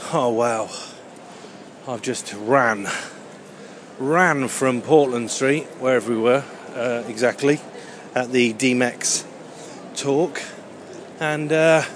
Oh wow, I've just ran from Portland Street, wherever we were exactly, at the DMEX talk, and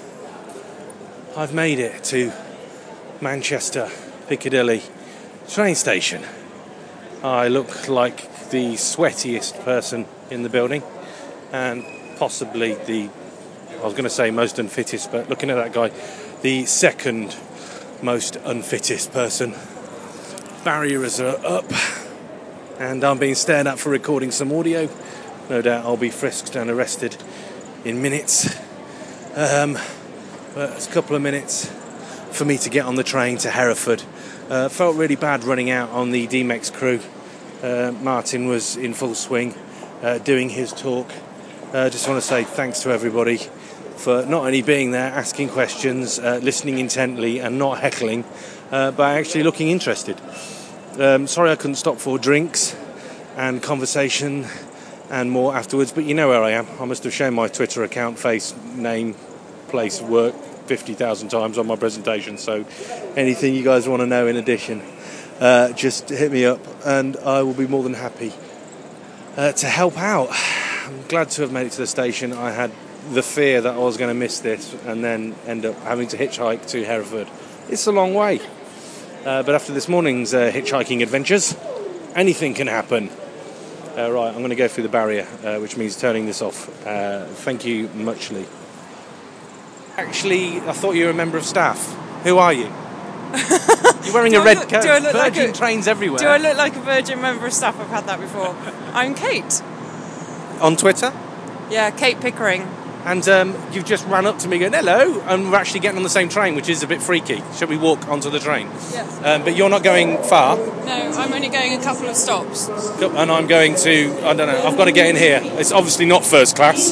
I've made it to Manchester Piccadilly train station. I look like the sweatiest person in the building, and possibly I was going to say most unfittest, but looking at that guy, the second most unfittest person. Barriers are up, and I'm being stared at for recording some audio. No doubt I'll be frisked and arrested in minutes. But it's a couple of minutes for me to get on the train to Hereford. Felt really bad running out on the DMEX crew. Martin was in full swing doing his talk. Just want to say thanks to everybody for not only being there, asking questions, listening intently and not heckling, but actually looking interested. Sorry I couldn't stop for drinks and conversation and more afterwards, but you know where I am. I must have shown my Twitter account, face, name, place, work 50,000 times on my presentation, so anything you guys want to know in addition, just hit me up and I will be more than happy to help out. I'm glad to have made it to the station. I had the fear that I was going to miss this and then end up having to hitchhike to Hereford. It's a long way, but after this morning's hitchhiking adventures, anything can happen. Right, I'm going to go through the barrier, which means turning this off. Thank you muchly. Actually, I thought you were a member of staff. Who are you? You're wearing a red coat. Virgin trains everywhere. Do I look like a Virgin member of staff? I've had that before. I'm Kate. On Twitter? Yeah, Kate Pickering. And you've just ran up to me going, hello, and we're actually getting on the same train, which is a bit freaky. Shall we walk onto the train? Yes. But you're not going far? No, I'm only going a couple of stops. And I'm going to, I don't know, I've got to get in here. It's obviously not first class.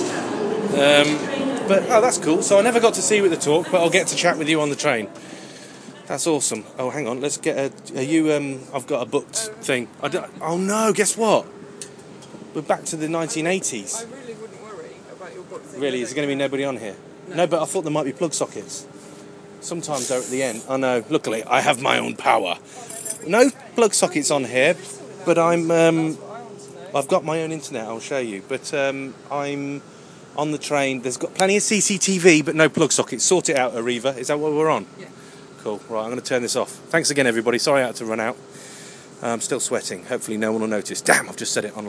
But, oh, that's cool. So I never got to see you at the talk, but I'll get to chat with you on the train. That's awesome. Oh, hang on, let's get I've got a booked thing. Oh no, guess what? We're back to the 1980s. I really wouldn't worry about your book thing. Really? Is there going to be nobody on here? No, but I thought there might be plug sockets. Sometimes they're at the end. I know, luckily, I have my own power. No plug sockets on here, but I've got my own internet, I'll show you. But I'm on the train. There's got plenty of CCTV, but no plug sockets. Sort it out, Arriva. Is that what we're on? Yeah. Cool. Right, I'm going to turn this off. Thanks again, everybody. Sorry I had to run out. I'm still sweating. Hopefully no one will notice. Damn, I've just said it online.